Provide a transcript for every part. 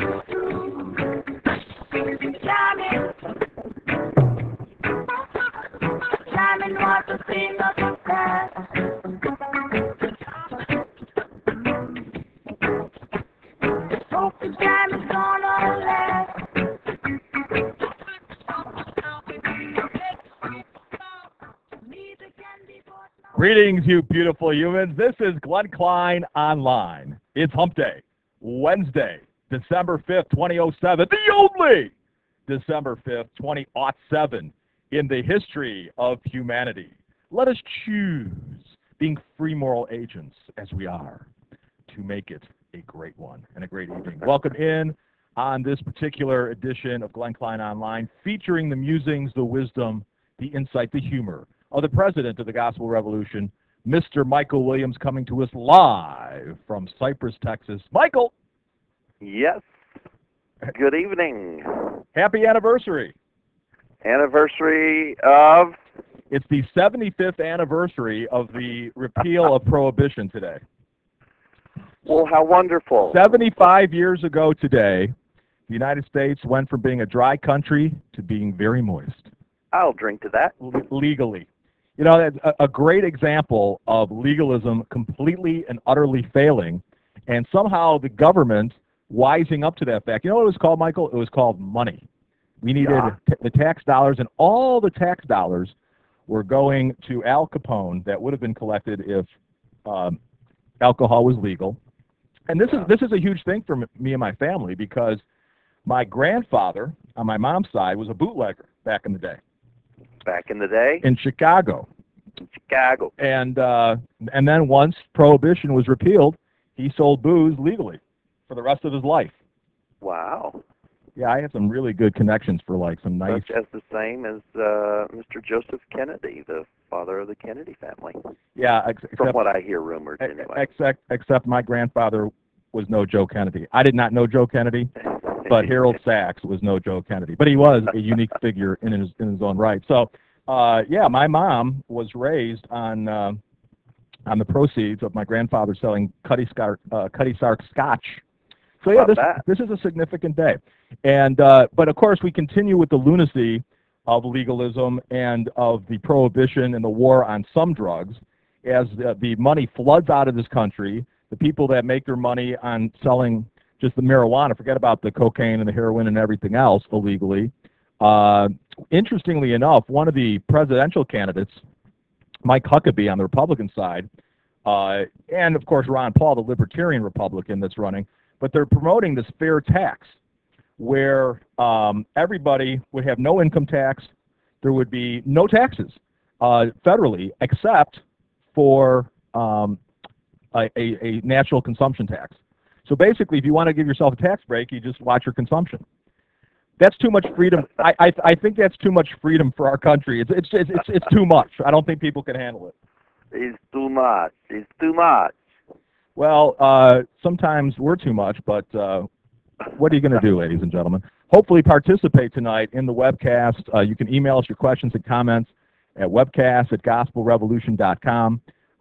Jamming was the thing of the past. Hope the jam is gonna last. Greetings, you beautiful humans. This is Glenn Klein Online. It's Hump Day, Wednesday, December 5th, 2007, the only December 5th, 2007 in the history of humanity. Let us choose, being free moral agents as we are, to make it a great one and a great evening. Welcome in on this particular edition of Glenn Klein Online, featuring the musings, the wisdom, the insight, the humor of the president of the Gospel Revolution, Mr. Michael Williams, coming to us live from Cypress, Texas. Michael! Yes. Good evening. Happy anniversary. Anniversary of? It's the 75th anniversary of the repeal of Prohibition today. Well, how wonderful. 75 years ago today, the United States went from being a dry country to being very moist. I'll drink to that. Legally. You know, a great example of legalism completely and utterly failing, and somehow the government wising up to that fact. You know what it was called, Michael? It was called money. We needed the tax dollars, and all the tax dollars were going to Al Capone that would have been collected if alcohol was legal. And this is a huge thing for me and my family, because my grandfather on my mom's side was a bootlegger back in the day. Back in the day? In Chicago. In Chicago. And then once Prohibition was repealed, he sold booze legally for the rest of his life. Wow. Yeah, I have some really good connections for like some nice... Such as the same as Mr. Joseph Kennedy, the father of the Kennedy family. Yeah, from what I hear rumored anyway. Except my grandfather was no Joe Kennedy. I did not know Joe Kennedy, but Harold Sachs was no Joe Kennedy. But he was a unique figure in his own right. So, yeah, my mom was raised on the proceeds of my grandfather selling Cutty Sark Scotch. So yeah, this is a significant day. And but of course we continue with the lunacy of legalism and of the prohibition and the war on some drugs as the money floods out of this country. The people that make their money on selling just the marijuana, forget about the cocaine and the heroin and everything else illegally. Interestingly enough, one of the presidential candidates, Mike Huckabee on the Republican side, and of course Ron Paul, the Libertarian Republican that's running, but they're promoting this fair tax where everybody would have no income tax. There would be no taxes federally except for a natural consumption tax. So basically, if you want to give yourself a tax break, you just watch your consumption. That's too much freedom. I think that's too much freedom for our country. It's too much. I don't think people can handle it. It's too much. It's too much. Well, sometimes we're too much, but what are you going to do, ladies and gentlemen? Hopefully participate tonight in the webcast. You can email us your questions and comments at webcast@gospelrevolution.com.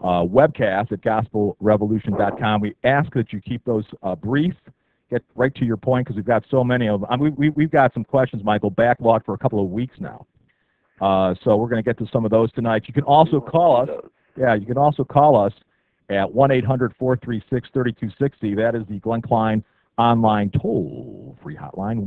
Webcast@gospelrevolution.com. We ask that you keep those brief, get right to your point, because we've got so many of them. We've got some questions, Michael, backlogged for a couple of weeks now. So we're going to get to some of those tonight. You can also call us. Yeah, you can also call us at 1-800-436-3260. That is the Glenn Klein Online toll-free hotline,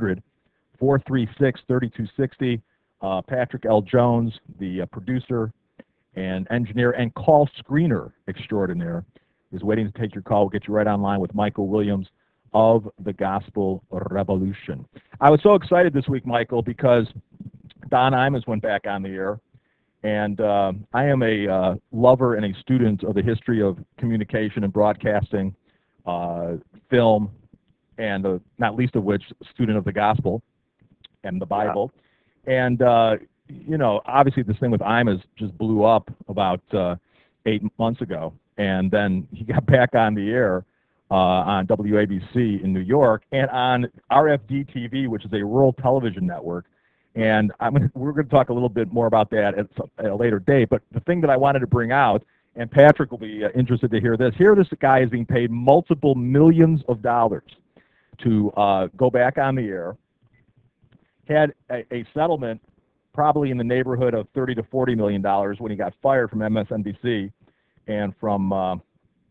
1-800-436-3260. Patrick L. Jones, the producer and engineer and call screener extraordinaire, is waiting to take your call. We'll get you right online with Michael Williams of the Gospel Revolution. I was so excited this week, Michael, because Don Imus went back on the air, and I am a lover and a student of the history of communication and broadcasting, film, and not least of which, student of the gospel and the Bible. Yeah. And, you know, obviously this thing with Imus just blew up about 8 months ago, and then he got back on the air on WABC in New York and on RFD-TV, which is a rural television network. And we're going to talk a little bit more about that at a later date. But the thing that I wanted to bring out, and Patrick will be interested to hear this, here this guy is being paid multiple millions of dollars to go back on the air, had a settlement probably in the neighborhood of $30 to $40 million when he got fired from MSNBC and from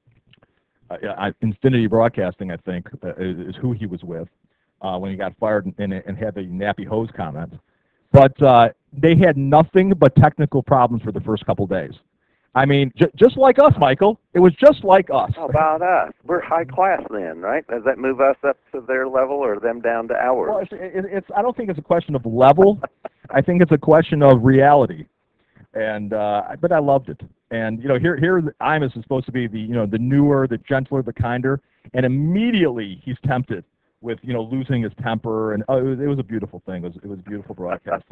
Infinity Broadcasting, I think, is who he was with when he got fired and had the nappy hose comment. But they had nothing but technical problems for the first couple days. I mean, just like us, Michael. It was just like us. How about us? We're high class then, right? Does that move us up to their level or them down to ours? Well, it's I don't think it's a question of level. I think it's a question of reality. And but I loved it. And here Imus is supposed to be the newer, the gentler, the kinder, and immediately he's tempted with losing his temper, and it was a beautiful thing. It was beautiful broadcasting.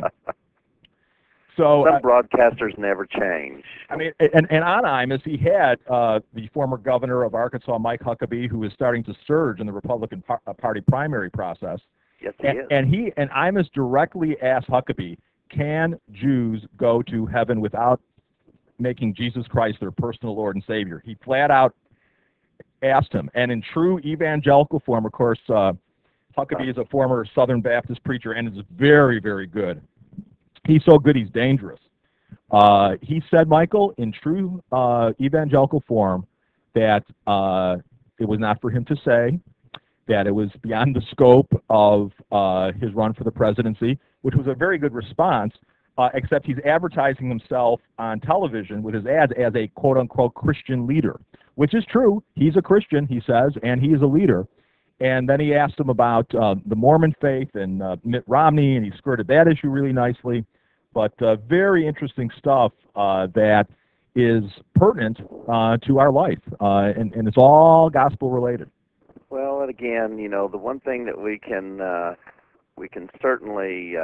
So some broadcasters never change. I mean, and on Imus, he had the former governor of Arkansas, Mike Huckabee, who is starting to surge in the Republican Party primary process. Yes, he is. And Imus directly asked Huckabee, "Can Jews go to heaven without making Jesus Christ their personal Lord and Savior?" He flat out asked him. And in true evangelical form, of course, Huckabee is a former Southern Baptist preacher and is very, very good. He's so good, he's dangerous. He said, Michael, in true evangelical form, that it was not for him to say, that it was beyond the scope of his run for the presidency, which was a very good response, except he's advertising himself on television with his ads as a quote-unquote Christian leader, which is true. He's a Christian, he says, and he is a leader. And then he asked him about the Mormon faith and Mitt Romney, and he skirted that issue really nicely. But very interesting stuff that is pertinent to our life, and it's all gospel related. Well, and again, the one thing that we can certainly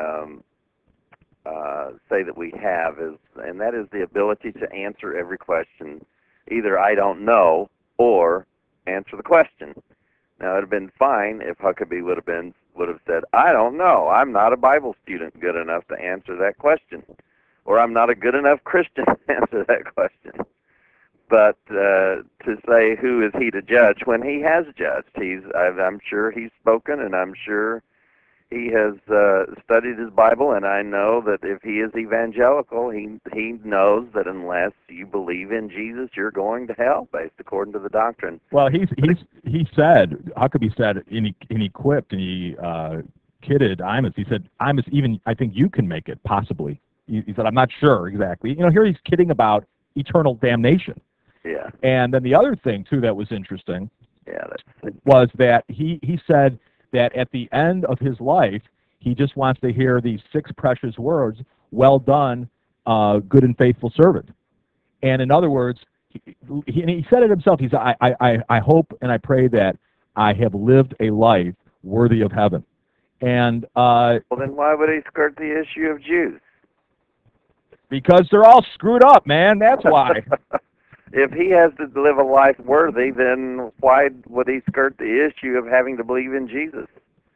say that we have is, and that is the ability to answer every question, either I don't know or answer the question. Now, it would have been fine if Huckabee would have said, I don't know. I'm not a Bible student good enough to answer that question. Or I'm not a good enough Christian to answer that question. But to say who is he to judge when he has judged? I'm sure he's spoken, and I'm sure he has studied his Bible, and I know that if he is evangelical, he knows that unless you believe in Jesus, you're going to hell, based according to the doctrine. Well, he said, Huckabee said, and he quipped, and he kidded Imus. He said, Imus, even I think you can make it, possibly. He said, I'm not sure exactly. Here he's kidding about eternal damnation. Yeah. And then the other thing, too, that was interesting yeah, was that he said that at the end of his life, he just wants to hear these 6 precious words, well done, good and faithful servant. And in other words, he said it himself. He said, I hope and I pray that I have lived a life worthy of heaven. And well, then why would he skirt the issue of Jews? Because they're all screwed up, man. That's why. If he has to live a life worthy, then why would he skirt the issue of having to believe in Jesus?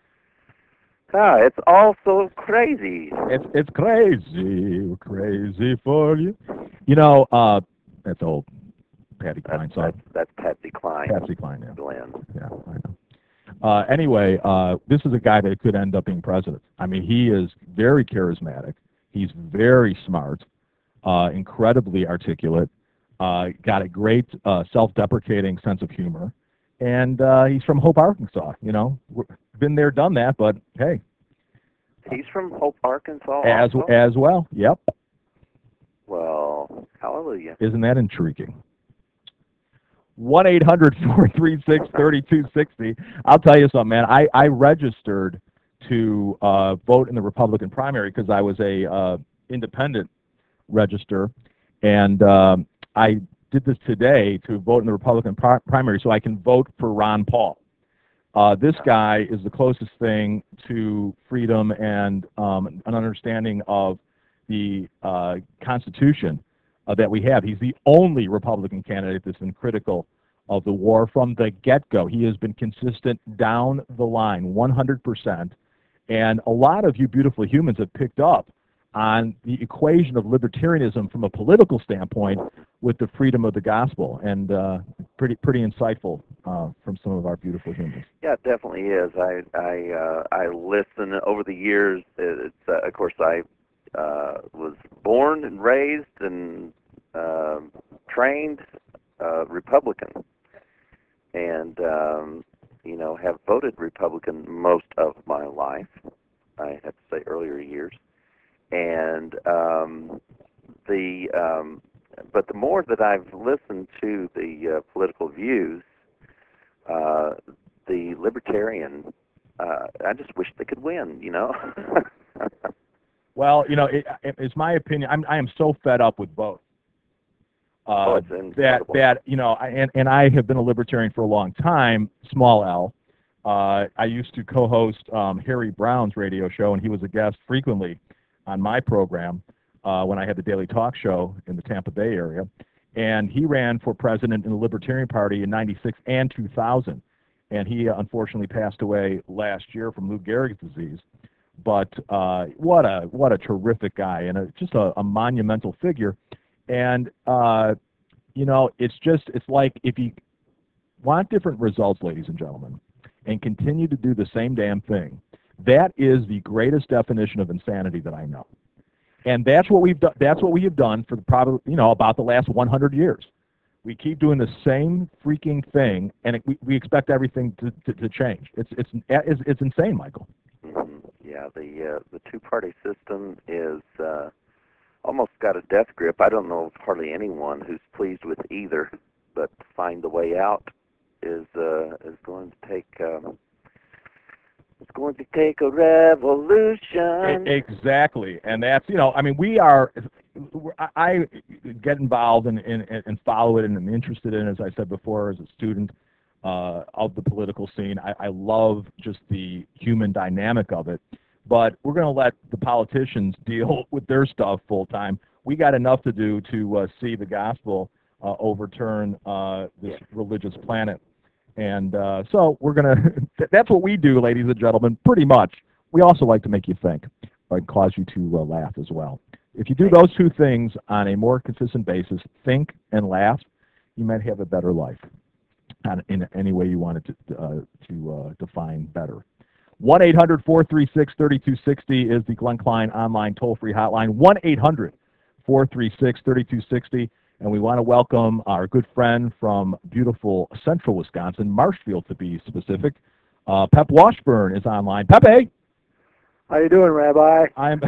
It's all so crazy. It's crazy for you. That's old Patsy Cline song. That's Patsy Cline. Patsy Cline, yeah. Glenn. Yeah, I know. Anyway, this is a guy that could end up being president. I mean, he is very charismatic. He's very smart, incredibly articulate. Got a great self-deprecating sense of humor, and he's from Hope, Arkansas. Been there, done that, but hey, he's from Hope, Arkansas. As well. Yep. Well, hallelujah. Isn't that intriguing? 1-800-436-3260. I'll tell you something, man. I registered to vote in the Republican primary because I was a independent register, and I did this today to vote in the Republican primary so I can vote for Ron Paul. This guy is the closest thing to freedom and an understanding of the Constitution that we have. He's the only Republican candidate that's been critical of the war from the get-go. He has been consistent down the line, 100%. And a lot of you beautiful humans have picked up on the equation of libertarianism from a political standpoint with the freedom of the gospel, and pretty insightful from some of our beautiful humans. Yeah, it definitely is. I listen over the years. It's of course I was born and raised and trained Republican, and have voted Republican most of my life. I have to say earlier years, and but the more that I've listened to the political views, the libertarian, I just wish they could win. Well, it's my opinion. I am so fed up with both. It's incredible. And I have been a libertarian for a long time. Small L. I used to co-host Harry Brown's radio show, and he was a guest frequently on my program when I had the Daily Talk Show in the Tampa Bay area. And he ran for president in the Libertarian Party in '96 and 2000. And he unfortunately passed away last year from Lou Gehrig's disease. But what a terrific guy, and just a monumental figure. And it's like, if you want different results, ladies and gentlemen, and continue to do the same damn thing, that is the greatest definition of insanity that I know. And that's what we've done. That's what we have done for probably about the last 100 years. We keep doing the same freaking thing, and we expect everything to change. It's insane, Michael. Mm-hmm. Yeah, the two-party system is almost got a death grip. I don't know of hardly anyone who's pleased with either, but to find the way out is going to take. It's going to take a revolution. Exactly, and that's we are. I get involved and follow it, and I'm interested in, as I said before, as a student of the political scene. I love just the human dynamic of it. But we're going to let the politicians deal with their stuff full time. We got enough to do to see the gospel overturn this religious planet. And so we're going to, that's what we do, ladies and gentlemen, pretty much. We also like to make you think, or cause you to laugh as well. If you do those two things on a more consistent basis, think and laugh, you might have a better life in any way you want it to define better. 1-800-436-3260 is the Glenn Klein online toll-free hotline, 1-800-436-3260. And we want to welcome our good friend from beautiful central Wisconsin, Marshfield to be specific. Pep Washburn is online. Pepe! How you doing, Rabbi?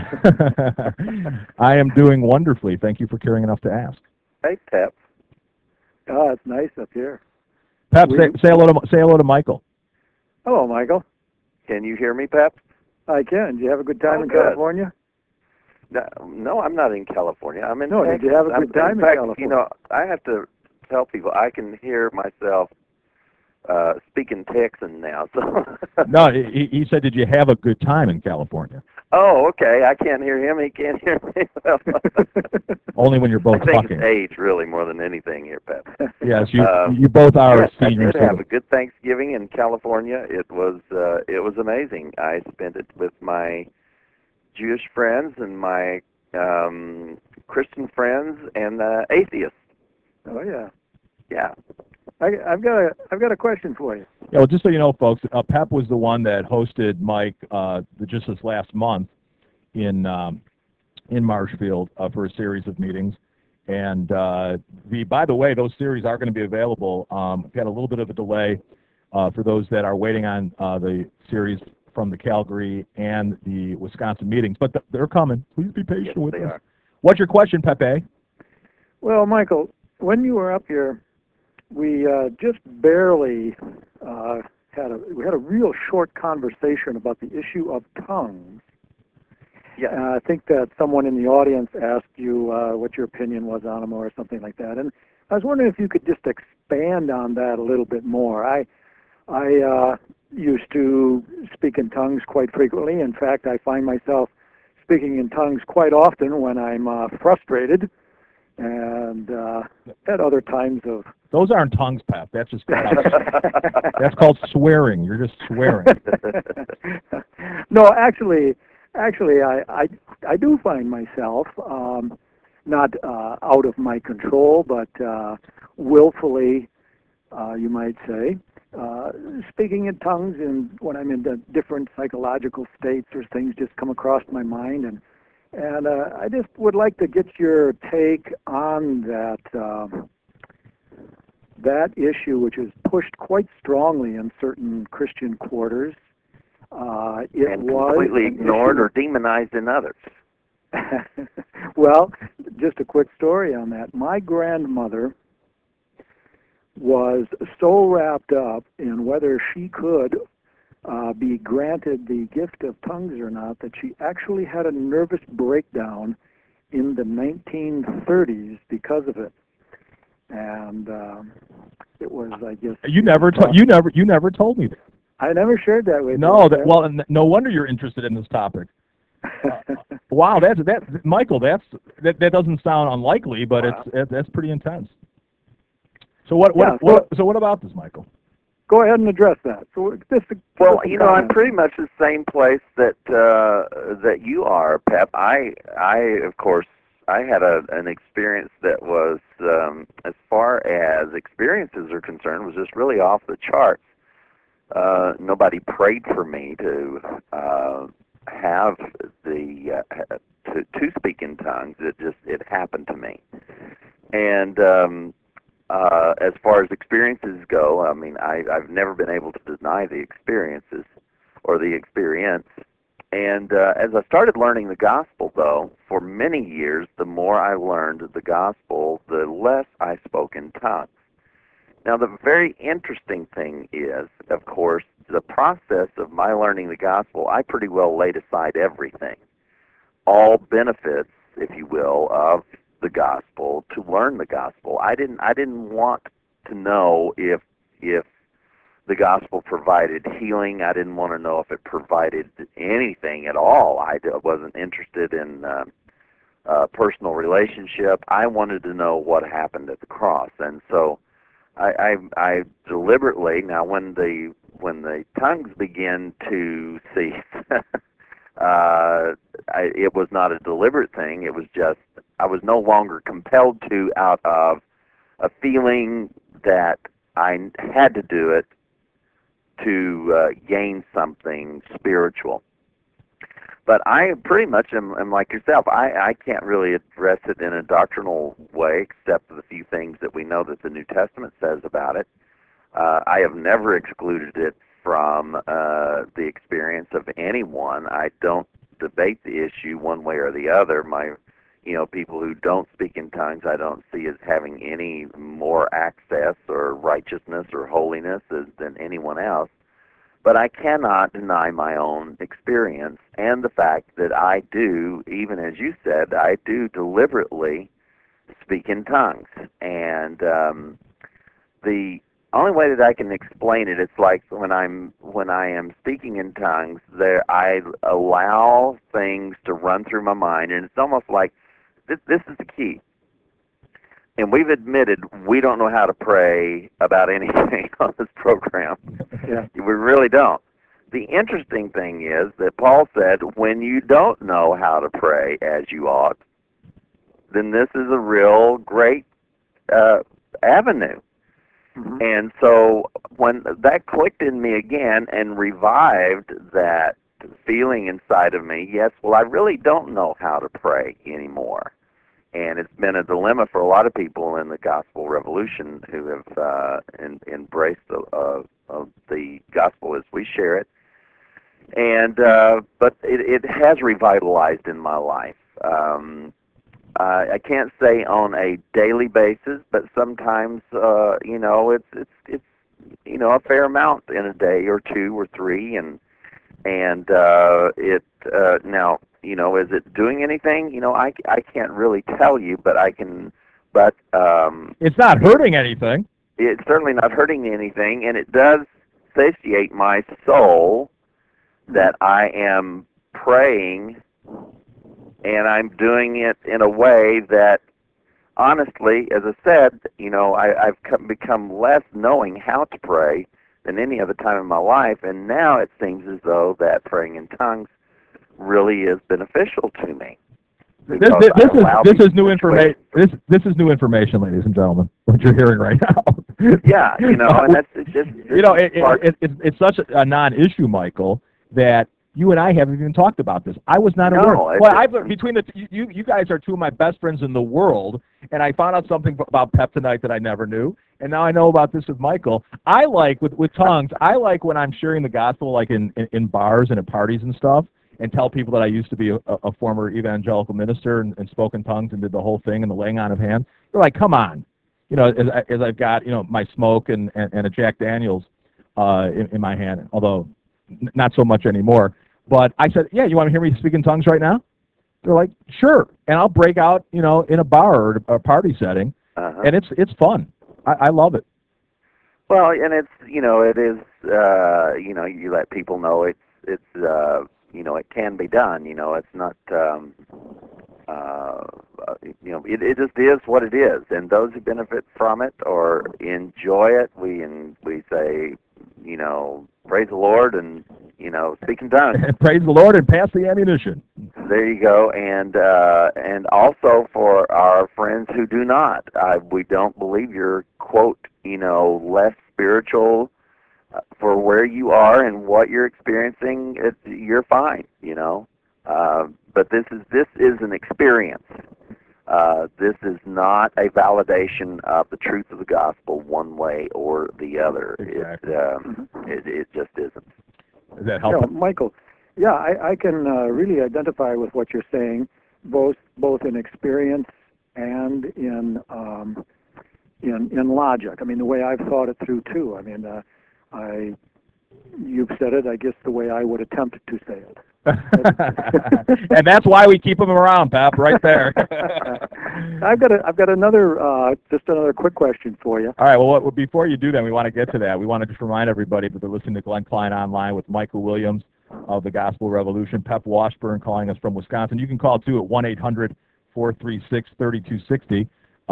I am doing wonderfully. Thank you for caring enough to ask. Hey, Pep. Oh, it's nice up here. Pep, say hello to Michael. Hello, Michael. Can you hear me, Pep? I can. Did you have a good time in good. California? No, I'm not in California. I'm in No, Texas. did you have a good time in California? I have to tell people I can hear myself speaking Texan now. So No, he said, did you have a good time in California? Oh, okay. I can't hear him. He can't hear me. Only when you're both I think talking. it's age, really, more than anything here, Pep. Yes, you both are seniors. I did have a good Thanksgiving in California. It was amazing. I spent it with my Jewish friends and my Christian friends and atheists. Oh yeah. Yeah. I've got a question for you. Yeah, well, just so you know, folks, Pep was the one that hosted Mike just this last month in Marshfield for a series of meetings. And by the way, those series are going to be available. We've got a little bit of a delay for those that are waiting on the series from the Calgary and the Wisconsin meetings, but they're coming. Please be patient with us. Are. What's your question, Pepe? Well, Michael, when you were up here, we just barely had a real short conversation about the issue of tongues. Yeah. I think that someone in the audience asked you what your opinion was on them or something like that, and I was wondering if you could just expand on that a little bit more. I used to speak in tongues quite frequently. In fact, I find myself speaking in tongues quite often when I'm frustrated, and at other times of... Those aren't tongues, Pep. That's just that's called swearing. You're just swearing. No, actually, actually, I do find myself not out of my control, but willfully, you might say, speaking in tongues, and when I'm in the different psychological states, or things just come across my mind, and I just would like to get your take on that issue, which is pushed quite strongly in certain Christian quarters. And completely ignored or demonized in others. Well, just a quick story on that. My grandmother was so wrapped up in whether she could be granted the gift of tongues or not that she actually had a nervous breakdown in the 1930s because of it. And it was, I guess. You never told me that. I never shared that with you. No, no wonder you're interested in this topic. Wow, that's Michael. That doesn't sound unlikely, but that's pretty intense. So what about this, Michael? Go ahead and address that. So well, I'm pretty much the same place that that you are, Pep. I of course, I had an experience that was, as far as experiences are concerned, was just really off the charts. Nobody prayed for me to have the to speak in tongues. It happened to me. And as far as experiences go, I mean, I've never been able to deny the experiences or the experience. And as I started learning the gospel, though, for many years, the more I learned the gospel, the less I spoke in tongues. Now, the very interesting thing is, of course, the process of my learning the gospel, I pretty well laid aside everything, all benefits, if you will, of the gospel to learn the gospel. I didn't want to know if the gospel provided healing. I didn't want to know if it provided anything at all. I wasn't interested in personal relationship. I wanted to know what happened at the cross, and so I deliberately, now when the tongues begin to cease, it was not a deliberate thing. It was just I was no longer compelled to out of a feeling that I had to do it to gain something spiritual. But I pretty much am like yourself. I can't really address it in a doctrinal way, except for the few things that we know that the New Testament says about it. I have never excluded it from the experience of anyone. I don't debate the issue one way or the other. People who don't speak in tongues, I don't see as having any more access or righteousness or holiness than anyone else. But I cannot deny my own experience and the fact that I do, even as you said, I do deliberately speak in tongues. And the only way that I can explain it, it's like when I am speaking in tongues, I allow things to run through my mind, and it's almost like this is the key. And we've admitted we don't know how to pray about anything on this program. Yeah. We really don't. The interesting thing is that Paul said, when you don't know how to pray as you ought, then this is a real great avenue. Mm-hmm. And so when that clicked in me again and revived that feeling inside of me, yes, well, I really don't know how to pray anymore. And it's been a dilemma for a lot of people in the gospel revolution who have embraced the gospel as we share it. And but it has revitalized in my life. I can't say on a daily basis, but sometimes it's a fair amount in a day or two or three, and now. Is it doing anything? I can't really tell you, but I can. But it's not hurting anything. It's certainly not hurting anything, and it does satiate my soul that I am praying, and I'm doing it in a way that, honestly, as I said, I've become less knowing how to pray than any other time in my life, and now it seems as though that praying in tongues really is beneficial to me. This Because is new information. This is new information, ladies and gentlemen. What you're hearing right now. Yeah, you know, and that's it's just you know, it's such a non-issue, Michael, that you and I haven't even talked about this. I was not aware. Well, I've between the you guys are two of my best friends in the world, and I found out something about PEP tonight that I never knew, and now I know about this with Michael. I like with tongues. I like when I'm sharing the gospel, like in bars and at parties and stuff, and tell people that I used to be a former evangelical minister and spoke in tongues and did the whole thing and the laying on of hands. They're like, come on. You know, as I've got, you know, my smoke and a Jack Daniels in my hand, although not so much anymore. But I said, yeah, you want to hear me speak in tongues right now? They're like, sure. And I'll break out, you know, in a bar or a party setting, and it's fun. I love it. Well, and it's, you know, it is, you know, you let people know it's you know, it can be done. You know, it's not, you know, it just is what it is. And those who benefit from it or enjoy it, we say, you know, praise the Lord and, you know, speak in tongues. Praise the Lord and pass the ammunition. There you go. And also for our friends who do not, we don't believe you're, quote, you know, less spiritual. For where you are and what you're experiencing, you're fine, you know. But this is an experience. This is not a validation of the truth of the gospel one way or the other. Exactly. It just isn't. Does that help? You know, Michael, yeah, I can really identify with what you're saying, both in experience and in logic. I mean, the way I've thought it through too. I mean, you've said it, I guess, the way I would attempt to say it. And that's why we keep them around, Pep, right there. I've got another just another quick question for you. All right. Well, before you do that, we want to get to that. We want to just remind everybody that they're listening to Glenn Klein Online with Michael Williams of the Gospel Revolution. Pep Washburn calling us from Wisconsin. You can call too at 1-800-436-3260.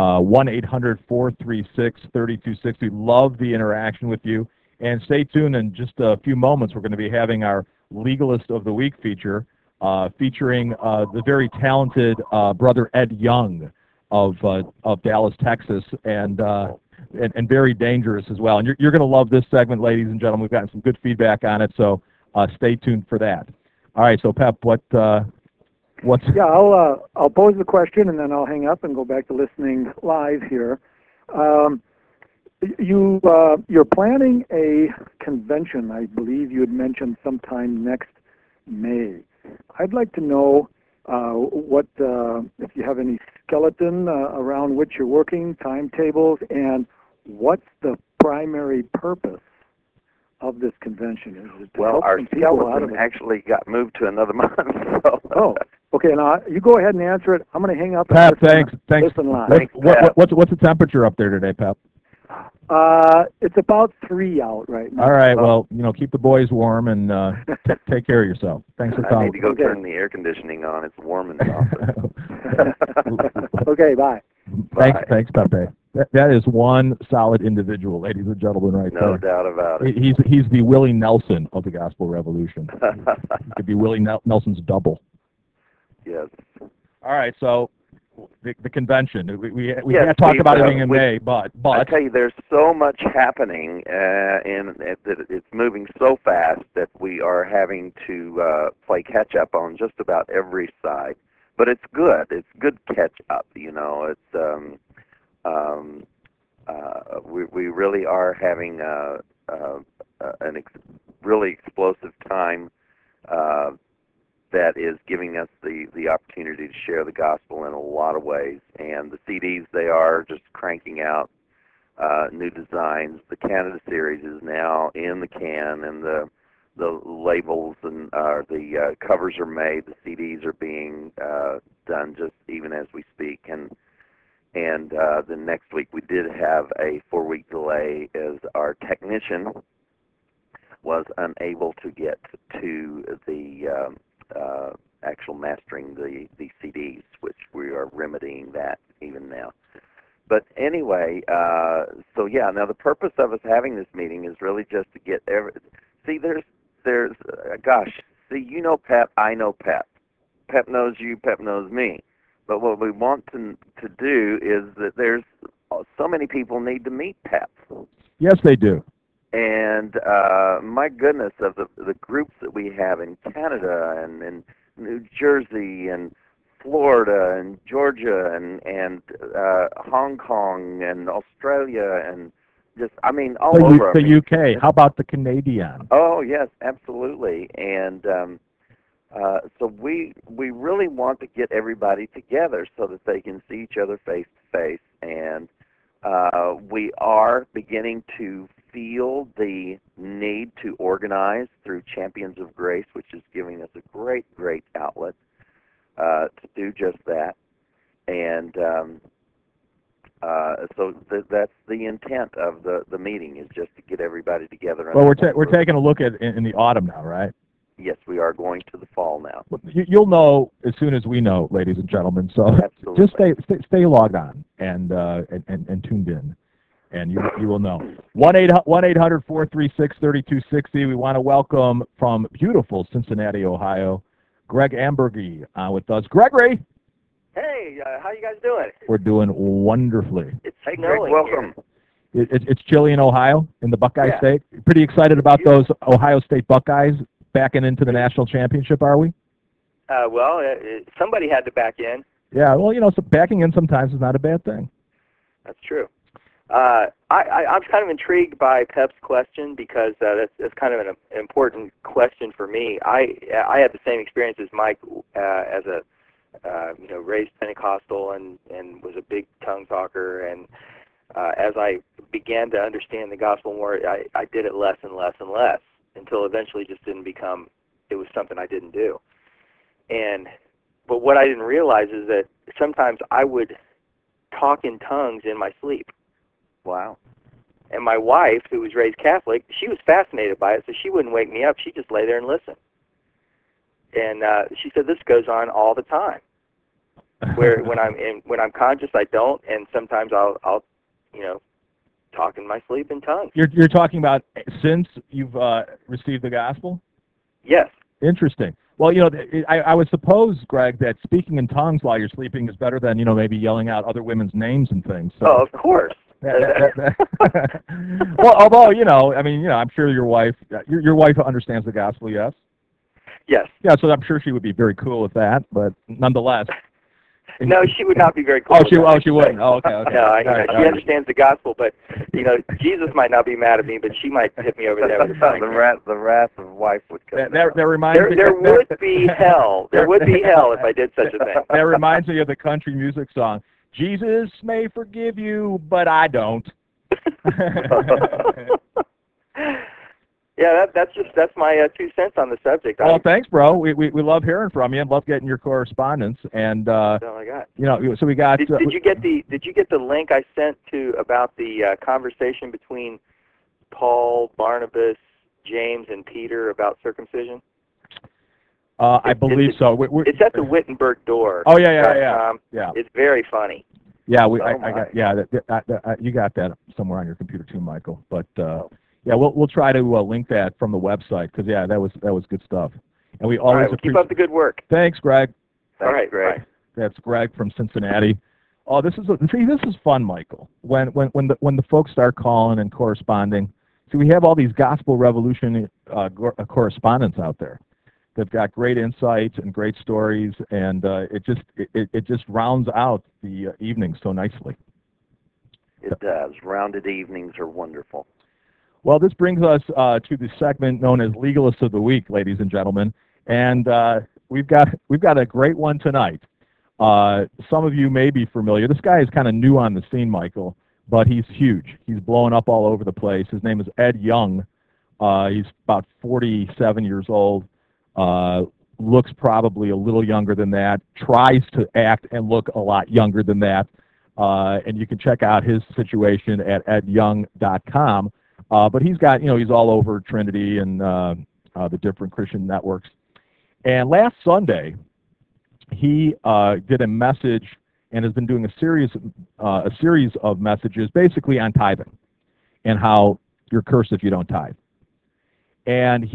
1-800-436-3260. Love the interaction with you. And stay tuned. In just a few moments, we're going to be having our Legalist of the Week feature, featuring the very talented brother Ed Young of Dallas, Texas, and very dangerous as well. And you're going to love this segment, ladies and gentlemen. We've gotten some good feedback on it, so stay tuned for that. All right, so Pep, what's Yeah, I'll pose the question and then I'll hang up and go back to listening live here. You're planning a convention, I believe you had mentioned sometime next May. I'd like to know what if you have any skeleton around which you're working, timetables, and what's the primary purpose of this convention? Is it to help our some people out of skeleton it? actually got moved to another month. So. Oh, okay. Now you go ahead and answer it. I'm going to hang up. Pep, and thanks. Listen live. What's the temperature up there today, Pep? It's about 3 out right now. All right. Well, you know, keep the boys warm and take care of yourself. Thanks for I calling. need to go turn the air conditioning on. It's warm in the office. Okay, bye. Thanks, Pepe. That is one solid individual, ladies and gentlemen, right there. No doubt about it. He's the Willie Nelson of the Gospel Revolution. He could be Willie Nelson's double. Yes. All right, so the convention. We Yes, can't talk about anything in May, but I tell you, there's so much happening, and it's moving so fast that we are having to play catch up on just about every side. But it's good. It's good catch up. You know, it's we really are having really explosive time that is giving us the opportunity to share the gospel in a lot of ways. And the CDs, they are just cranking out new designs. The Canada series is now in the can, and the labels and the covers are made. The CDs are being done just even as we speak. And the next week we did have a 4-week delay as our technician was unable to get to the actual mastering the CDs, which we are remedying that even now. But anyway, so yeah, now the purpose of us having this meeting is really just to get there's gosh, see, you know Pep, I know Pep. Pep knows you, Pep knows me. But what we want to do is that there's so many people need to meet Pep. Yes, they do. And my goodness, of the groups that we have in Canada and in New Jersey and Florida and Georgia and Hong Kong and Australia and just, I mean, all over. The UK. How about the Canadian? Oh, yes, absolutely. And so we really want to get everybody together so that they can see each other face to face. And we are beginning to feel the need to organize through Champions of Grace, which is giving us a great, great outlet to do just that. And so that's the intent of the meeting, is just to get everybody together. Well, we're taking a look at in the autumn now, right? Yes, we are going to the fall now. You'll know as soon as we know, ladies and gentlemen. So Absolutely. just stay logged on and tuned in, and you will know. 1-800-436-3260. We want to welcome from beautiful Cincinnati, Ohio, Greg Ambergy with us. Gregory. Hey, how you guys doing? We're doing wonderfully. It's Hey, Greg, snowing welcome. It's chilly in Ohio, in the Buckeye Yeah. State. Pretty excited about those Ohio State Buckeyes backing into the national championship, are we? Well, somebody had to back in. Yeah, well, so backing in sometimes is not a bad thing. That's true. I'm kind of intrigued by Pep's question because that's kind of an important question for me. I had the same experience as Mike as a raised Pentecostal and was a big tongue talker, and as I began to understand the gospel more, I did it less and less and less until eventually just it was something I didn't do. But what I didn't realize is that sometimes I would talk in tongues in my sleep. Wow. And my wife, who was raised Catholic, she was fascinated by it, so she wouldn't wake me up. She'd just lay there and listen. And she said this goes on all the time. Where when I'm conscious, I don't, and sometimes I'll talk in my sleep in tongues. You're talking about since you've received the gospel? Yes. Interesting. Well, I would suppose, Greg, that speaking in tongues while you're sleeping is better than maybe yelling out other women's names and things. So. Oh, of course. Well, although I'm sure your wife understands the gospel, yes. Yes. Yeah, so I'm sure she would be very cool with that, but nonetheless. No, she would not be very cool. She wouldn't. Oh, okay. No, she understands the gospel, but Jesus might not be mad at me, but she might hit me over the head with a tongue. The wrath of wife would come. That reminds me. There would be hell. There would be hell if I did such a thing. That reminds me of the country music song. Jesus may forgive you, but I don't. Yeah, that's my 2 cents on the subject. Well, thanks, bro. We love hearing from you and love getting your correspondence. And that's all I got. So we got. Did you get the link I sent about the conversation between Paul, Barnabas, James, and Peter about circumcision? I believe so. It's at the Wittenberg door. Oh yeah. It's very funny. Yeah, you got that somewhere on your computer too, Michael. But yeah, we'll try to link that from the website because that was good stuff. And we always keep up the good work. Thanks, Greg. All right, Greg. Bye. That's Greg from Cincinnati. Oh, this is fun, Michael. When the folks start calling and corresponding, see, we have all these Gospel Revolution correspondents out there. They've got great insights and great stories, and it just rounds out the evening so nicely. It does. Rounded evenings are wonderful. Well, this brings us to the segment known as Legalists of the Week, ladies and gentlemen, and we've got a great one tonight. Some of you may be familiar. This guy is kind of new on the scene, Michael, but he's huge. He's blowing up all over the place. His name is Ed Young. He's about 47 years old. Looks probably a little younger than that. Tries to act and look a lot younger than that. And you can check out his situation at edyoung.com. But he's got, he's all over Trinity and the different Christian networks. And last Sunday, he did a message and has been doing a series of messages basically on tithing and how you're cursed if you don't tithe. And he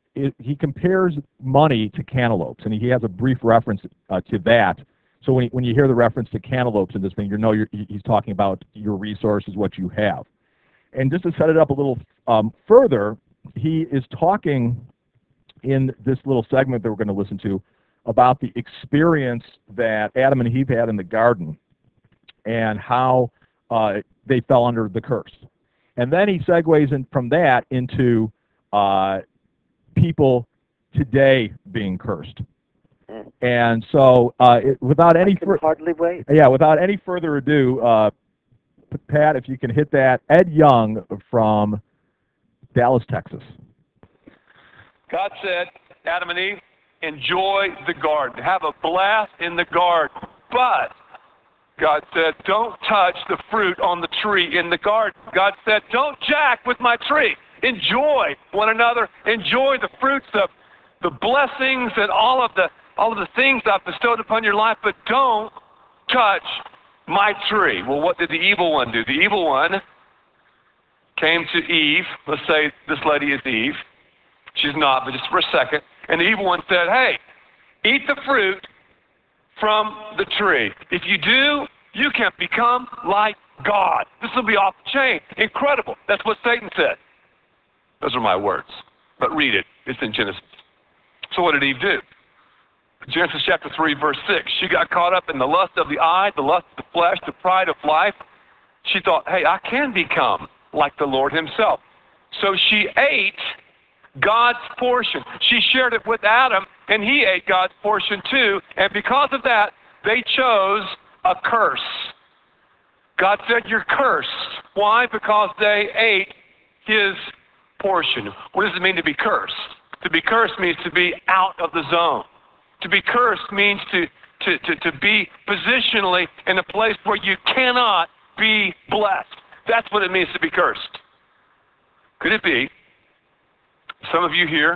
he compares money to cantaloupes, and he has a brief reference to that. So when you hear the reference to cantaloupes in this thing, he's talking about your resources, what you have. And just to set it up a little further, he is talking in this little segment that we're going to listen to about the experience that Adam and Eve had in the garden and how they fell under the curse. And then he segues in from that into people today being cursed. And so without any hardly wait. without any further ado, Pat, if you can hit that, Ed Young from Dallas, Texas. God said, Adam and Eve, enjoy the garden. Have a blast in the garden. But God said, don't touch the fruit on the tree in the garden. God said, don't jack with my tree. Enjoy one another. Enjoy the fruits of the blessings and all of the things I've bestowed upon your life, but don't touch my tree. Well, what did the evil one do? The evil one came to Eve. Let's say this lady is Eve. She's not, but just for a second. And the evil one said, hey, eat the fruit from the tree. If you do, you can become like God. This will be off the chain. Incredible. That's what Satan said. Those are my words. But read it. It's in Genesis. So what did Eve do? Genesis chapter 3, verse 6. She got caught up in the lust of the eye, the lust of the flesh, the pride of life. She thought, hey, I can become like the Lord himself. So she ate God's portion. She shared it with Adam, and he ate God's portion too. And because of that, they chose a curse. God said, you're cursed. Why? Because they ate his portion. What does it mean to be cursed? To be cursed means to be out of the zone. To be cursed means to be positionally in a place where you cannot be blessed. That's what it means to be cursed. Could it be some of you here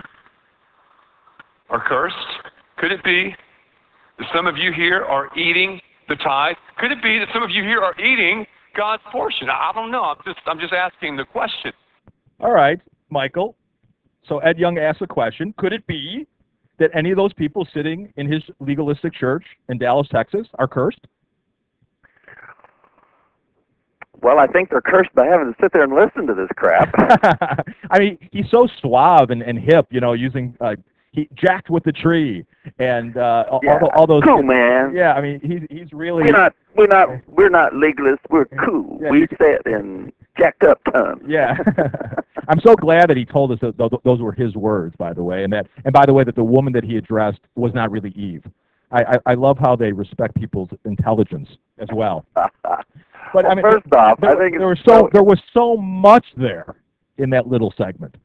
are cursed? Could it be that some of you here are eating the tithe? Could it be that some of you here are eating God's portion? I don't know. I'm just asking the question. All right, Michael. So Ed Young asked a question. Could it be that any of those people sitting in his legalistic church in Dallas, Texas, are cursed? Well, I think they're cursed by having to sit there and listen to this crap. I mean, he's so suave and hip, using he jacked with the tree and all those. Cool, man. Yeah, I mean, he's really. We're not legalists. We're cool. Yeah, we said in jacked up tongues. Yeah. I'm so glad that he told us that those were his words, by the way, and by the way, that the woman that he addressed was not really Eve. I love how they respect people's intelligence as well. But I mean, first off, I think there was so much there in that little segment.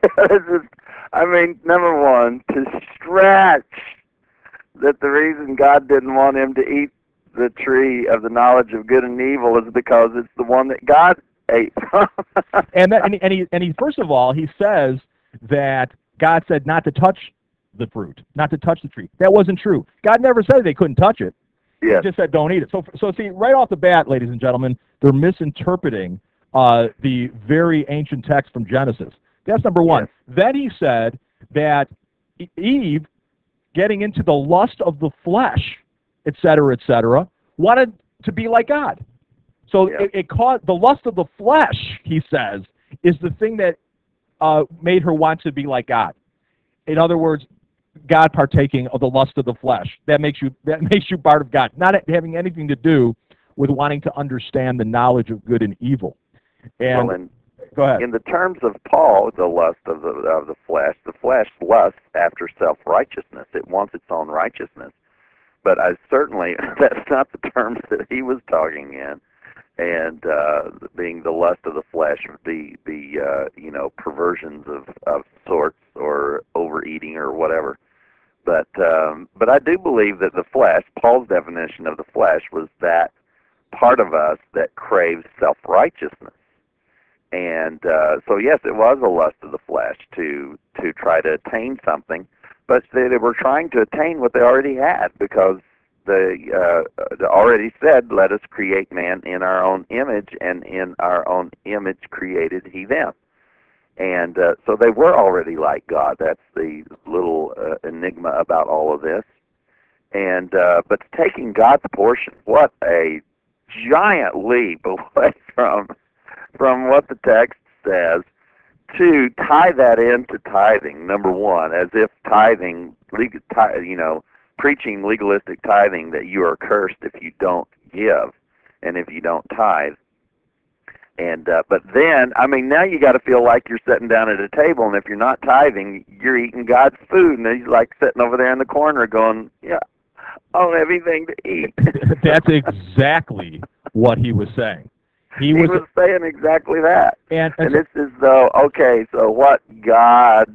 I mean, number one, to stretch that the reason God didn't want him to eat the tree of the knowledge of good and evil is because it's the one that God ate from. and he first of all, he says that God said not to touch the fruit, not to touch the tree. That wasn't true. God never said they couldn't touch it. Yes. He just said don't eat it. So see, right off the bat, ladies and gentlemen, they're misinterpreting the very ancient text from Genesis. That's number one. Yes. Then he said that Eve, getting into the lust of the flesh, et cetera, wanted to be like God. So yeah. it caused the lust of the flesh, he says, is the thing that made her want to be like God. In other words, God partaking of the lust of the flesh. That makes you part of God, not having anything to do with wanting to understand the knowledge of good and evil. And go ahead. In the terms of Paul, the lust of the flesh lusts after self-righteousness. It wants its own righteousness. But certainly that's not the terms that he was talking in. And being the lust of the flesh, the perversions of sorts or overeating or whatever. But I do believe that the flesh, Paul's definition of the flesh, was that part of us that craves self-righteousness. And so yes, it was a lust of the flesh to try to attain something, but they were trying to attain what they already had because they already said, let us create man in our own image, and in our own image created he them. And so they were already like God. That's the little enigma about all of this. And but taking God's portion, what a giant leap away from what the text says, to tie that into tithing. Number one, as if tithing, preaching legalistic tithing, that you are cursed if you don't give and if you don't tithe. And but then, I mean, now you got to feel like you're sitting down at a table, and if you're not tithing, you're eating God's food, and he's like sitting over there in the corner going, "Yeah, I don't have anything to eat." That's exactly what he was saying. He was saying exactly that. And it's as though, okay, so what God,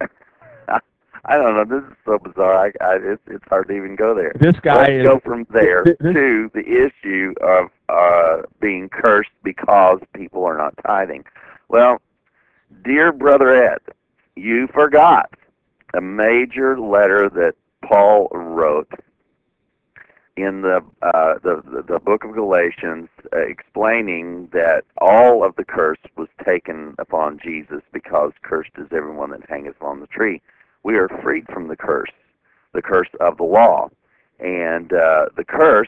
I don't know, this is so bizarre, it's hard to even go there. This guy Let's go from there to the issue of being cursed because people are not tithing. Well, dear Brother Ed, you forgot a major letter that Paul wrote in the book of Galatians, explaining that all of the curse was taken upon Jesus, because cursed is everyone that hangeth on the tree. We are freed from the curse of the law. And the curse,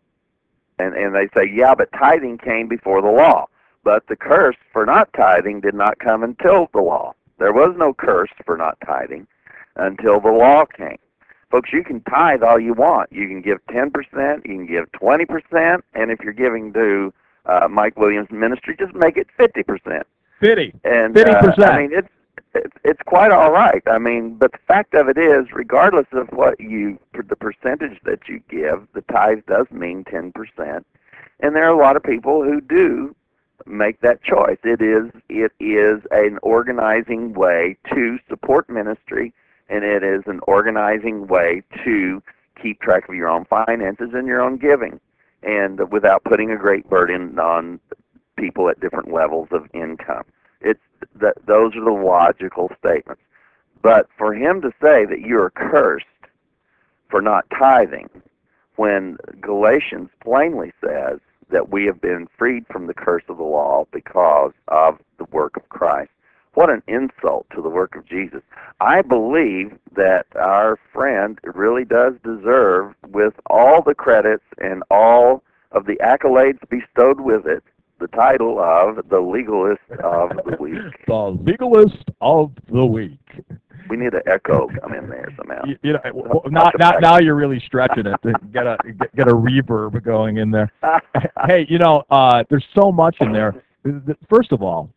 and they say, yeah, but tithing came before the law. But the curse for not tithing did not come until the law. There was no curse for not tithing until the law came. Folks, you can tithe all you want. You can give 10%, you can give 20%, and if you're giving to Mike Williams' ministry, just make it 50%. 50%. I mean, it's quite all right. I mean, but the fact of it is, regardless of the percentage that you give, the tithe does mean 10%, and there are a lot of people who do make that choice. It is an organizing way to support ministry, and it is an organizing way to keep track of your own finances and your own giving, and without putting a great burden on people at different levels of income. Those are the logical statements. But for him to say that you are cursed for not tithing, when Galatians plainly says that we have been freed from the curse of the law because of the work of Christ, what an insult to the work of Jesus. I believe that our friend really does deserve, with all the credits and all of the accolades bestowed with it, the title of the Legalist of the Week. The Legalist of the Week. We need an echo come in there somehow. Now you're really stretching it. Get a reverb going in there. Hey, there's so much in there. First of all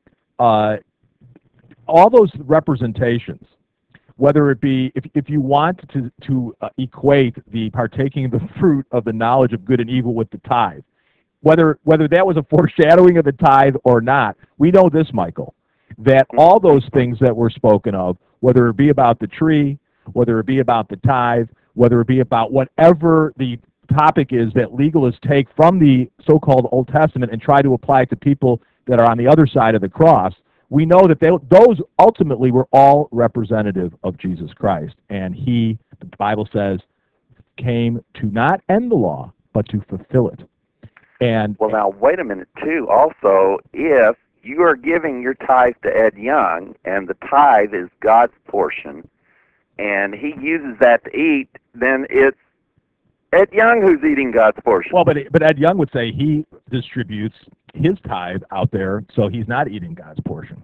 those representations, whether it be, if you want to equate the partaking of the fruit of the knowledge of good and evil with the tithe, whether that was a foreshadowing of the tithe or not, we know this, Michael, that all those things that were spoken of, whether it be about the tree, whether it be about the tithe, whether it be about whatever the topic is that legalists take from the so-called Old Testament and try to apply it to people that are on the other side of the cross, we know that those ultimately were all representative of Jesus Christ. And he, the Bible says, came to not end the law, but to fulfill it. And well, now, wait a minute, too. Also, if you are giving your tithe to Ed Young, and the tithe is God's portion, and he uses that to eat, then it's Ed Young who's eating God's portion. Well, but Ed Young would say he distributes his tithe out there, so he's not eating God's portion.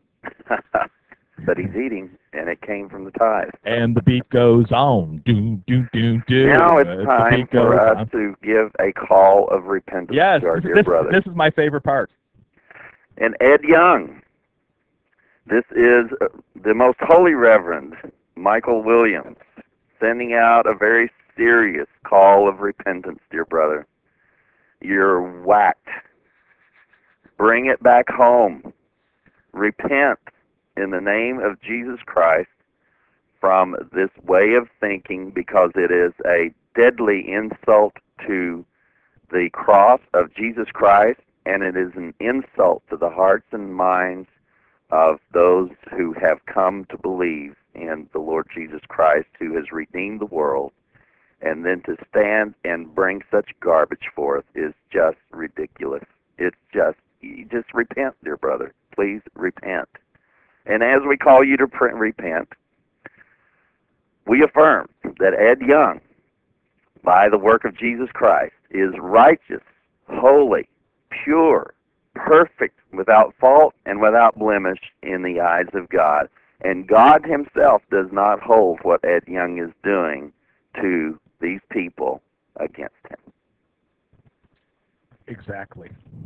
But he's eating, and it came from the tithe. And the beat goes on. Doom, doom, doom, doom. Now it's time for us to give a call of repentance to our dear brother. This is my favorite part. And Ed Young, this is the most holy Reverend Michael Williams, sending out a very serious call of repentance, dear brother. You're whacked. Bring it back home. Repent in the name of Jesus Christ from this way of thinking, because it is a deadly insult to the cross of Jesus Christ, and it is an insult to the hearts and minds of those who have come to believe in the Lord Jesus Christ, who has redeemed the world. And then to stand and bring such garbage forth is just ridiculous. It's just repent, dear brother. Please repent. And as we call you to repent, we affirm that Ed Young, by the work of Jesus Christ, is righteous, holy, pure, perfect, without fault and without blemish in the eyes of God. And God himself does not hold what Ed Young is doing to these people against him. Exactly.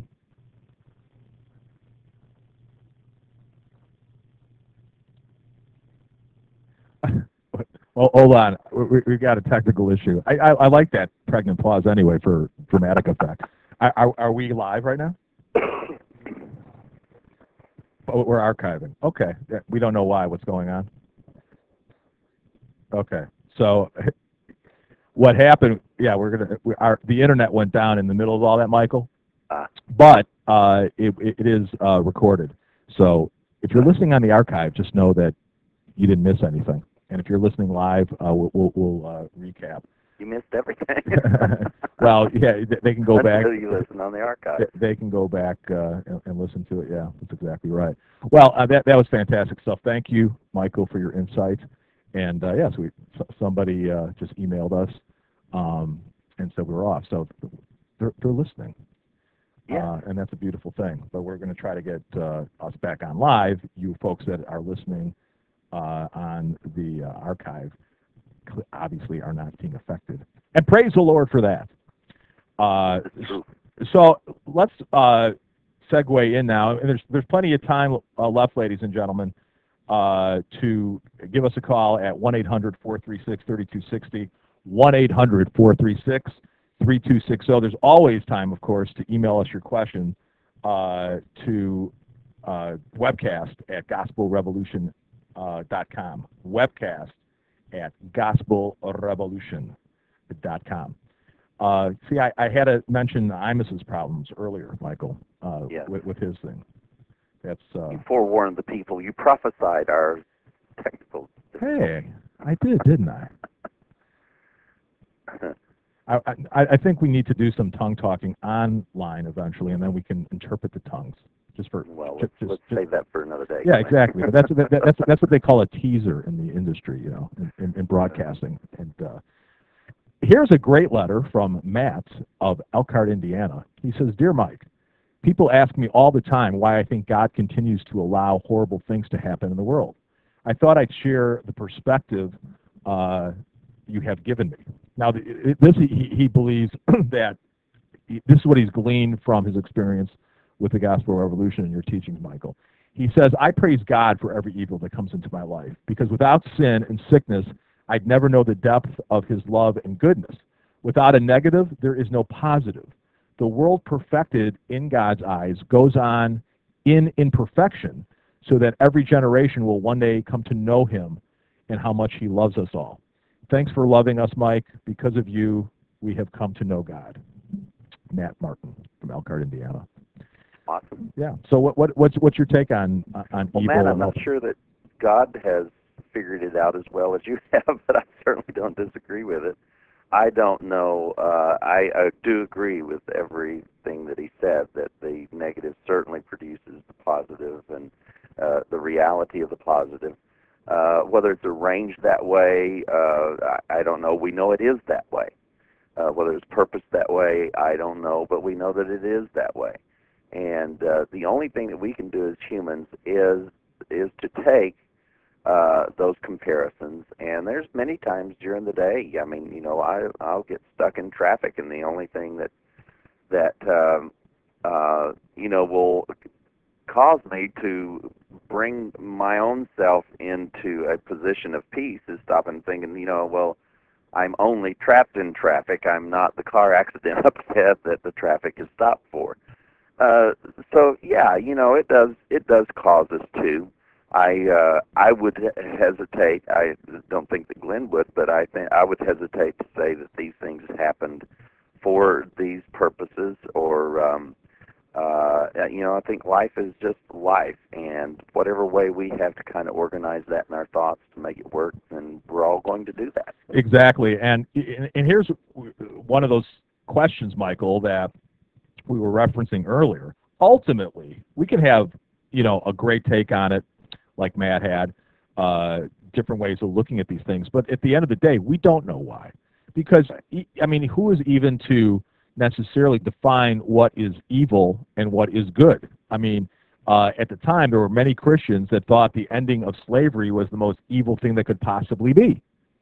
Well, hold on. We got a technical issue. I like that pregnant pause anyway for dramatic effect. Are we live right now? Oh, we're archiving. Okay. We don't know why. What's going on? Okay. So what happened? Yeah, the internet went down in the middle of all that, Michael. But it is recorded. So if you're listening on the archive, just know that you didn't miss anything. And if you're listening live, we'll recap. You missed everything. Well, yeah, they can go back. Until you listen on the archive. They can go back and listen to it. Yeah, that's exactly right. Well, that was fantastic stuff. Thank you, Michael, for your insight. And yes, somebody just emailed us and said we were off. So they're listening. Yeah. And that's a beautiful thing. But we're going to try to get us back on live. You folks that are listening on the archive obviously are not being affected. And praise the Lord for that. So let's segue in now. And there's plenty of time left, ladies and gentlemen, to give us a call at 1-800-436-3260, 1-800-436-3260. There's always time, of course, to email us your question to webcast at gospelrevolution.com. Webcast at gospelrevolution.com. See, I had to mention Imus's problems earlier, Michael, Yes. with his thing. That's You forewarned the people. You prophesied our technical. Hey, I did, didn't I? I think we need to do some tongue talking online eventually, and then we can interpret the tongues. Well, let's save that for another day. Yeah, exactly. But that's what they call a teaser in the industry, you know, in broadcasting. And here's a great letter from Matt of Elkhart, Indiana. He says, "Dear Mike, people ask me all the time why I think God continues to allow horrible things to happen in the world. I thought I'd share the perspective you have given me." Now, he believes that this is what he's gleaned from his experience with the Gospel Revolution and your teachings, Michael. He says, "I praise God for every evil that comes into my life, because without sin and sickness, I'd never know the depth of his love and goodness. Without a negative, there is no positive. The world perfected in God's eyes goes on in imperfection, so that every generation will one day come to know him and how much he loves us all. Thanks for loving us, Mike. Because of you, we have come to know God." Matt Martin from Elkhart, Indiana. Awesome. Yeah. So what's your take on Well, evil? Matt, I'm not sure that God has figured it out as well as you have, but I certainly don't disagree with it. I don't know. I do agree with everything that he said, that the negative certainly produces the positive, and the reality of the positive. Whether it's arranged that way, I don't know. We know it is that way. Whether it's purposed that way, I don't know, but we know that it is that way. And the only thing that we can do as humans is to take those comparisons. And there's many times during the day, I mean, you know, I'll get stuck in traffic, and the only thing that you know, will cause me to bring my own self into a position of peace is stopping and thinking, you know, well, I'm only trapped in traffic. I'm not the car accident up ahead that the traffic is stopped for. So yeah, you know, it does cause us to. I would hesitate. I don't think that Glenn would, but I think I would hesitate to say that these things happened for these purposes, or you know, I think life is just life, and whatever way we have to kind of organize that in our thoughts to make it work, then we're all going to do that. Exactly. And here's one of those questions, Michael, that we were referencing earlier. Ultimately, we can have, you know, a great take on it, like Matt had, different ways of looking at these things. But at the end of the day, we don't know why. Because, I mean, who is even to necessarily define what is evil and what is good? I mean, at the time, there were many Christians that thought the ending of slavery was the most evil thing that could possibly be.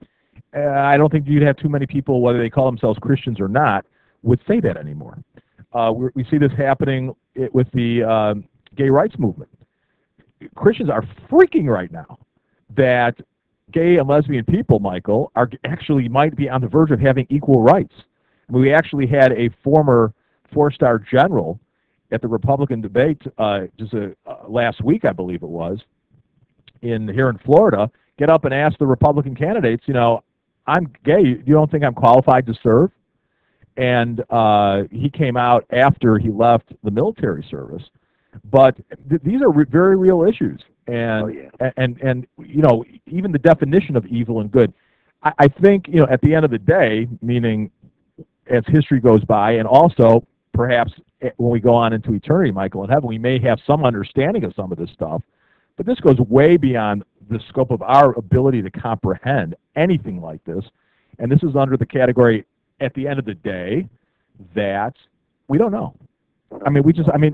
I don't think you'd have too many people, whether they call themselves Christians or not, would say that anymore. We see this happening with the gay rights movement. Christians are freaking right now that gay and lesbian people, Michael, are actually might be on the verge of having equal rights. I mean, we actually had a former four-star general at the Republican debate just last week, I believe it was, here in Florida, get up and ask the Republican candidates, you know, I'm gay. You don't think I'm qualified to serve? And he came out after he left the military service. But these are very real issues. And, and you know, even the definition of evil and good, I think, you know, at the end of the day, meaning as history goes by, and also perhaps when we go on into eternity, Michael, in heaven, we may have some understanding of some of this stuff, but this goes way beyond the scope of our ability to comprehend anything like this. And this is under the category, at the end of the day, that we don't know. I mean,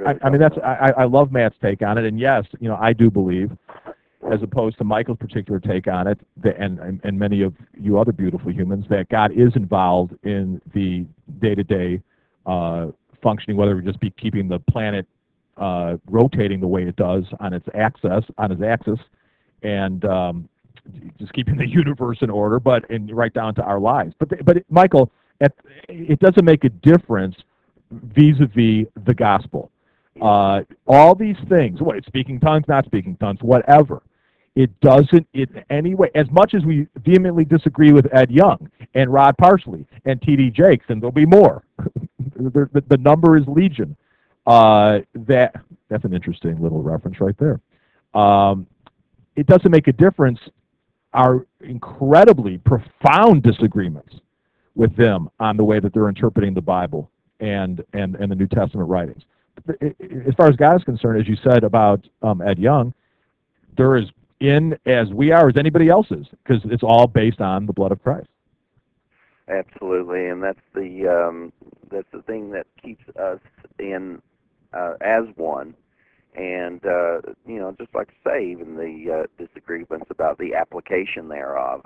I love Matt's take on it, and yes, you know, I do believe, as opposed to Michael's particular take on it, and many of you other beautiful humans, that God is involved in the day-to-day functioning, whether we just be keeping the planet rotating the way it does on its axis, and just keeping the universe in order, and right down to our lives. But Michael, it doesn't make a difference vis-a-vis the gospel. All these things, speaking tongues, not speaking tongues, whatever, it doesn't in any way, as much as we vehemently disagree with Ed Young and Rod Parsley and T.D. Jakes, and there'll be more. The number is legion. That's an interesting little reference right there. It doesn't make a difference our incredibly profound disagreements with them on the way that they're interpreting the Bible and the New Testament writings. As far as God is concerned, as you said about Ed Young, they're as in as we are as anybody else is, because it's all based on the blood of Christ. Absolutely, and that's the thing that keeps us in as one. And you know, just like I say, even the disagreements about the application thereof,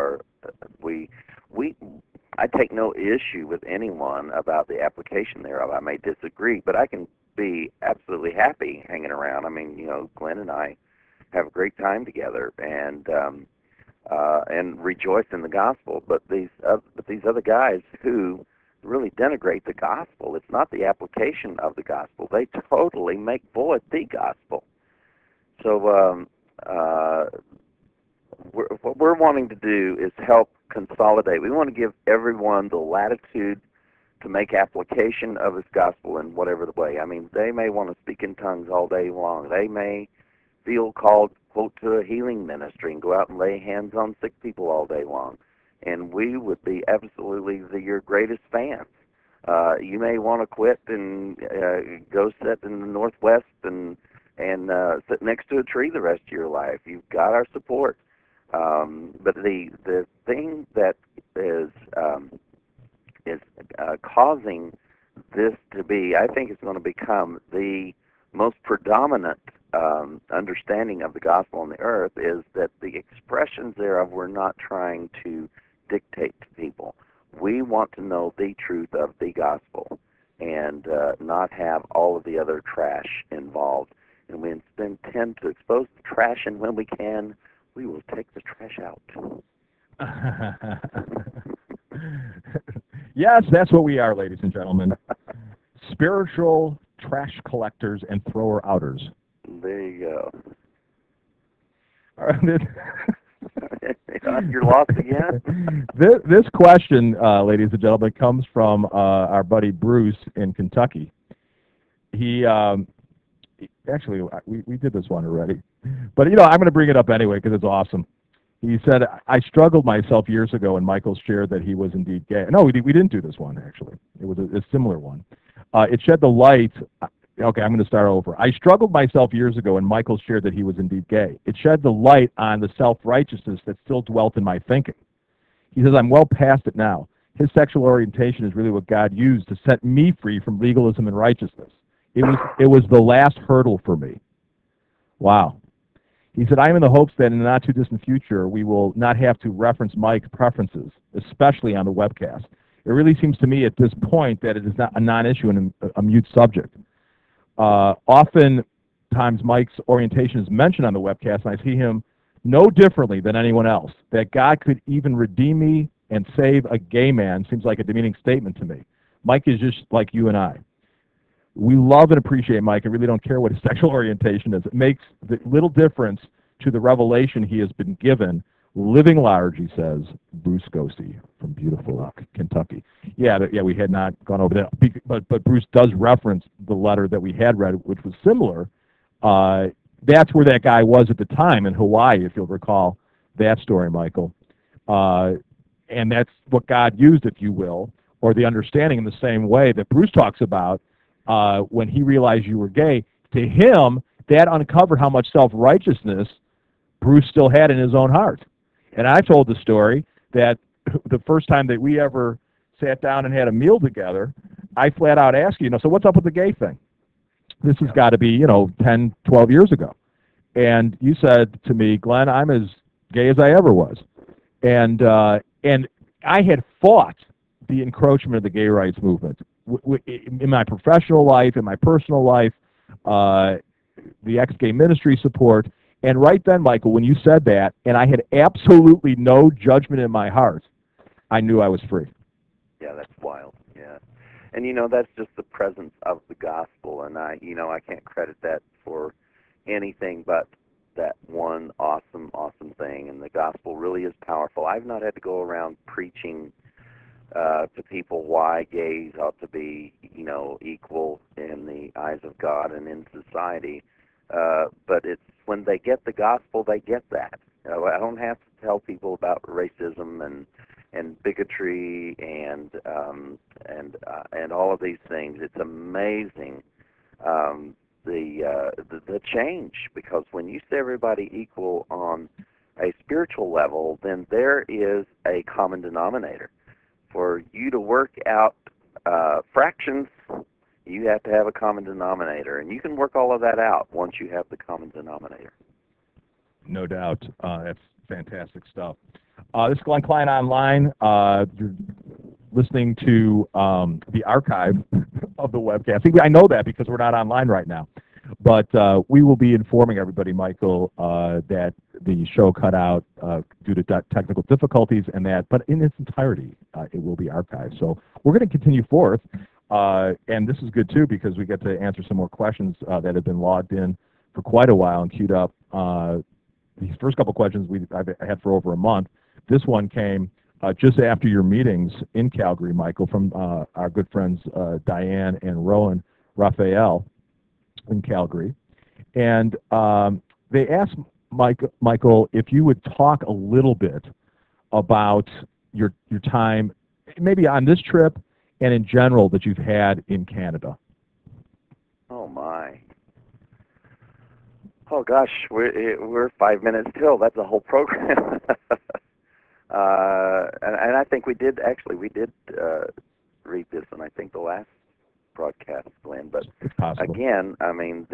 I take no issue with anyone about the application thereof. I may disagree, but I can be absolutely happy hanging around. I mean, you know, Glenn and I have a great time together, and rejoice in the gospel. But these other guys who really denigrate the gospel, it's not the application of the gospel. They totally make void the gospel. So what we're wanting to do is help consolidate. We want to give everyone the latitude to make application of this gospel in whatever the way. I mean, they may want to speak in tongues all day long. They may feel called, quote, to a healing ministry and go out and lay hands on sick people all day long. And we would be absolutely your greatest fans. You may want to quit and go sit in the Northwest and sit next to a tree the rest of your life. You've got our support. But the thing that is causing this to be, I think it's going to become the most predominant understanding of the gospel on the earth, is that the expressions thereof, we're not trying to dictate to people. We want to know the truth of the gospel and not have all of the other trash involved. And we intend to expose the trash, and when we can, we will take the trash out. Yes, that's what we are, ladies and gentlemen. Spiritual trash collectors and thrower outers. There you go. All right. You're lost again? This question, ladies and gentlemen, comes from our buddy Bruce in Kentucky. He actually, we did this one already, but you know, I'm going to bring it up anyway because it's awesome. He said, I struggled myself years ago, and Michael shared that he was indeed gay. No, we didn't do this one, actually. It was a similar one. It shed the light Okay, I'm going to start over. I struggled myself years ago when Michael shared that he was indeed gay. It shed the light on the self-righteousness that still dwelt in my thinking. He says, I'm well past it now. His sexual orientation is really what God used to set me free from legalism and righteousness. It was the last hurdle for me. Wow. He said, I am in the hopes that in the not-too-distant future, we will not have to reference Mike's preferences, especially on the webcast. It really seems to me at this point that it is not a non-issue and a mute subject. Oftentimes Mike's orientation is mentioned on the webcast, and I see him no differently than anyone else. That God could even redeem me and save a gay man seems like a demeaning statement to me. Mike is just like you and I. We love and appreciate Mike and really don't care what his sexual orientation is. It makes the little difference to the revelation he has been given. Living large, he says, Bruce Ghosty from beautiful Kentucky. Yeah, we had not gone over that. But Bruce does reference the letter that we had read, which was similar. That's where that guy was at the time in Hawaii, if you'll recall that story, Michael. And that's what God used, if you will, or the understanding in the same way that Bruce talks about when he realized you were gay. To him, that uncovered how much self-righteousness Bruce still had in his own heart. And I told the story that the first time that we ever sat down and had a meal together, I flat out asked you, so what's up with the gay thing? This has got to be, 10, 12 years ago. And you said to me, Glenn, I'm as gay as I ever was. And I had fought the encroachment of the gay rights movement in my professional life, in my personal life, the ex-gay ministry support. And right then, Michael, when you said that, and I had absolutely no judgment in my heart, I knew I was free. Yeah, that's wild. Yeah. And, that's just the presence of the gospel. And I can't credit that for anything but that one awesome, awesome thing. And the gospel really is powerful. I've not had to go around preaching to people why gays ought to be, equal in the eyes of God and in society. But it's when they get the gospel, they get that. I don't have to tell people about racism and bigotry and all of these things. It's amazing the change, because when you say everybody equal on a spiritual level, then there is a common denominator. For you to work out fractions, you have to have a common denominator, and you can work all of that out once you have the common denominator. No doubt. That's fantastic stuff. This is Glenn Klein Online. You're listening to the archive of the webcast. See, I know that because we're not online right now. But we will be informing everybody, Michael, that the show cut out due to technical difficulties and that, but in its entirety, it will be archived. So we're going to continue forth. And this is good, too, because we get to answer some more questions that have been logged in for quite a while and queued up. These first couple questions I've had for over a month. This one came just after your meetings in Calgary, Michael, from our good friends Diane and Rowan Raphael in Calgary. And they asked Michael if you would talk a little bit about your time, maybe on this trip and in general, that you've had in Canada. Oh, my. Oh, gosh, we're 5 minutes till. That's a whole program. And I think we did read this in, I think, the last broadcast, Glenn. But it's possible. Again, I mean,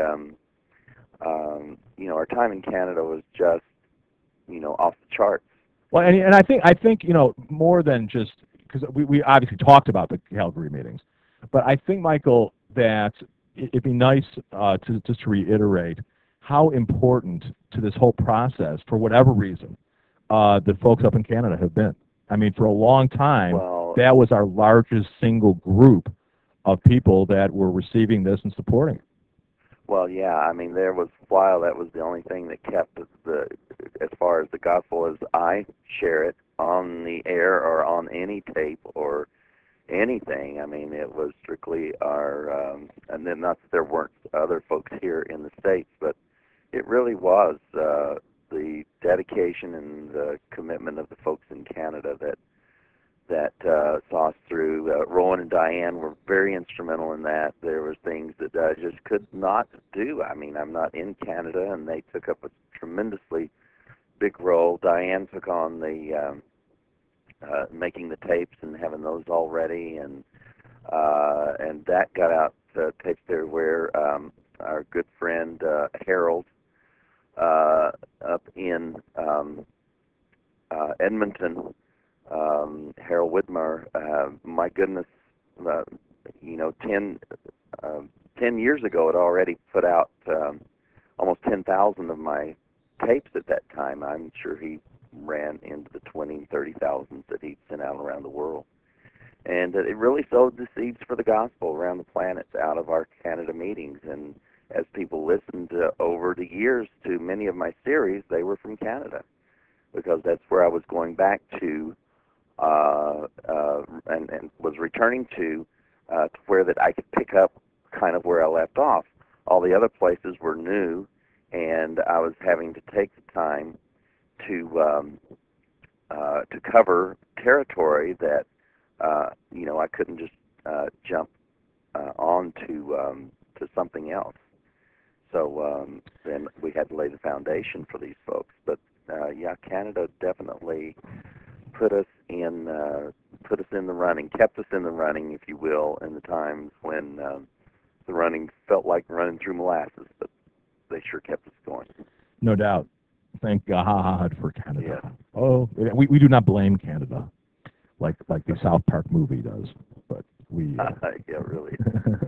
our time in Canada was just, off the charts. Well, and I think more than just, because we obviously talked about the Calgary meetings, but I think, Michael, that it'd be nice to reiterate how important to this whole process, for whatever reason, the folks up in Canada have been. I mean, for a long time, that was our largest single group of people that were receiving this and supporting it. Well, yeah, I mean, there was a while that was the only thing that kept as far as the gospel as I share it on the air or on any tape or anything. I mean, it was strictly our, and then not that there weren't other folks here in the States, but it really was the dedication and the commitment of the folks in Canada that saw us through. Rowan and Diane were very instrumental in that. There were things that I just could not do. I mean, I'm not in Canada, and they took up a tremendously big role. Diane took on the making the tapes and having those all ready, and that got out tapes there where our good friend Harold up in Edmonton, Harold Widmer, my goodness, 10 years ago had already put out almost 10,000 of my tapes at that time. I'm sure he ran into the 20 and 30,000 that he'd sent out around the world. And it really sowed the seeds for the gospel around the planet out of our Canada meetings. And as people listened over the years to many of my series, they were from Canada, because that's where I was going back to and was returning to where that I could pick up kind of where I left off. All the other places were new, and I was having to take the time to cover territory that I couldn't just jump on to something else. So then we had to lay the foundation for these folks. But Canada definitely put us in the running, kept us in the running, if you will, in the times when the running felt like running through molasses, but they sure kept us going. No doubt. Thank God for Canada. Yeah. Oh, we do not blame Canada like the South Park movie does, but we. Yeah, really.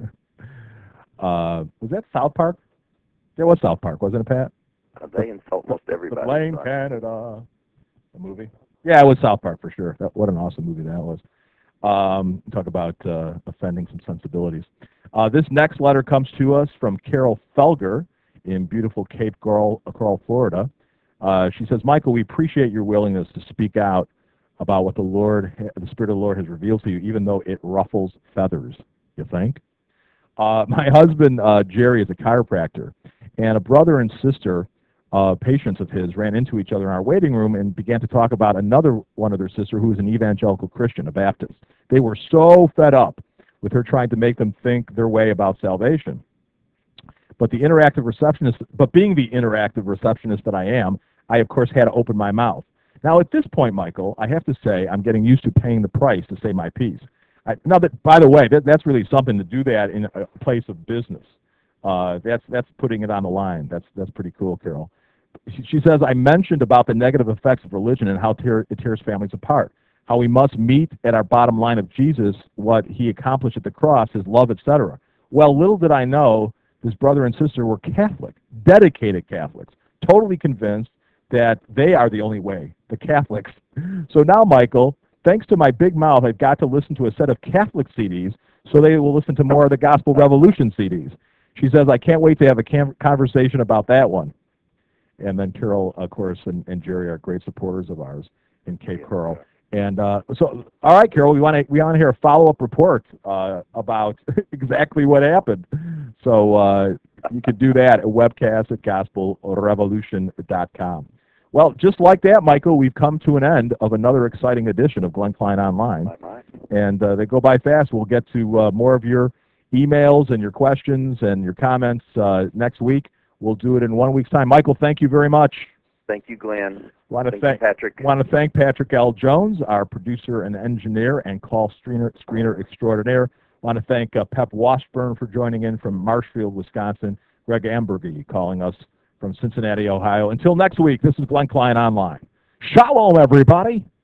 Was that South Park? That was South Park, wasn't it, Pat? They insult most everybody. Blame Canada. The movie. Yeah, it was South Park for sure. What an awesome movie that was. Talk about offending some sensibilities. This next letter comes to us from Carol Felger in beautiful Cape Coral, Florida. She says, Michael, we appreciate your willingness to speak out about what the Spirit of the Lord has revealed to you, even though it ruffles feathers, you think? My husband, Jerry, is a chiropractor, and a brother and sister, patients of his, ran into each other in our waiting room and began to talk about another one of their sister who was an evangelical Christian, a Baptist. They were so fed up with her trying to make them think their way about salvation. But being the interactive receptionist that I am, I, of course, had to open my mouth. Now, at this point, Michael, I have to say I'm getting used to paying the price to say my piece. Now, by the way, that's really something to do that in a place of business. That's putting it on the line. That's pretty cool, Carol. She says, I mentioned about the negative effects of religion and how it tears families apart, how we must meet at our bottom line of Jesus, what he accomplished at the cross, his love, etc. Well, little did I know this brother and sister were Catholic, dedicated Catholics, totally convinced that they are the only way, the Catholics. So now, Michael, thanks to my big mouth, I've got to listen to a set of Catholic CDs so they will listen to more of the Gospel Revolution CDs. She says, I can't wait to have a conversation about that one. And then Carol, of course, and Jerry are great supporters of ours in Cape Coral. And so, all right, Carol, we want to hear a follow-up report about exactly what happened. So you can do that at webcast@gospelrevolution.com. Well, just like that, Michael, we've come to an end of another exciting edition of Glenn Klein Online. And they go by fast. We'll get to more of your emails and your questions and your comments next week. We'll do it in 1 week's time. Michael, thank you very much. Thank you, Glenn. Thank you, Patrick. Want to thank Patrick L. Jones, our producer and engineer and call screener extraordinaire. Want to thank Pep Washburn for joining in from Marshfield, Wisconsin. Greg Ambergy calling us from Cincinnati, Ohio. Until next week, this is Glenn Klein Online. Shalom, everybody.